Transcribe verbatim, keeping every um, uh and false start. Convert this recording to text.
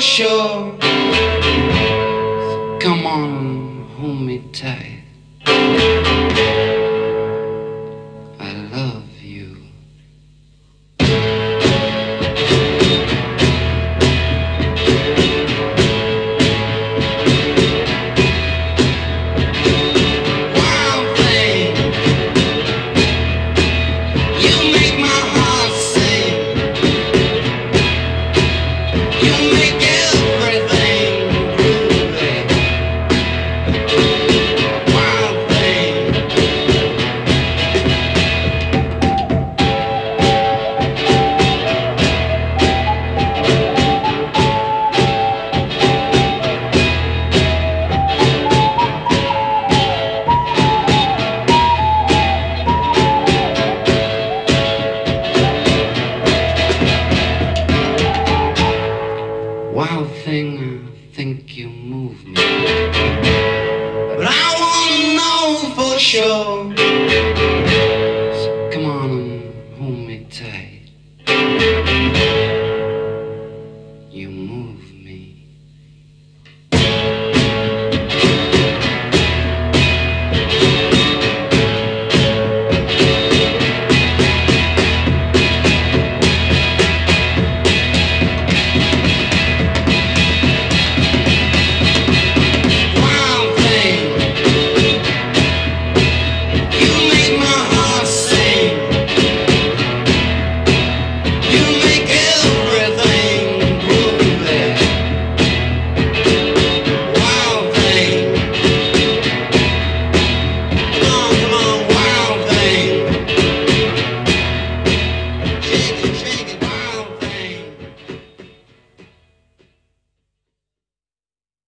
sure. Come on, hold me tight. I love you. Wild thing, you make my heart sing. You make everything groovy. Wild thing. Wild thing, I think you move me. But I wanna know for sure. So come on and hold me tight.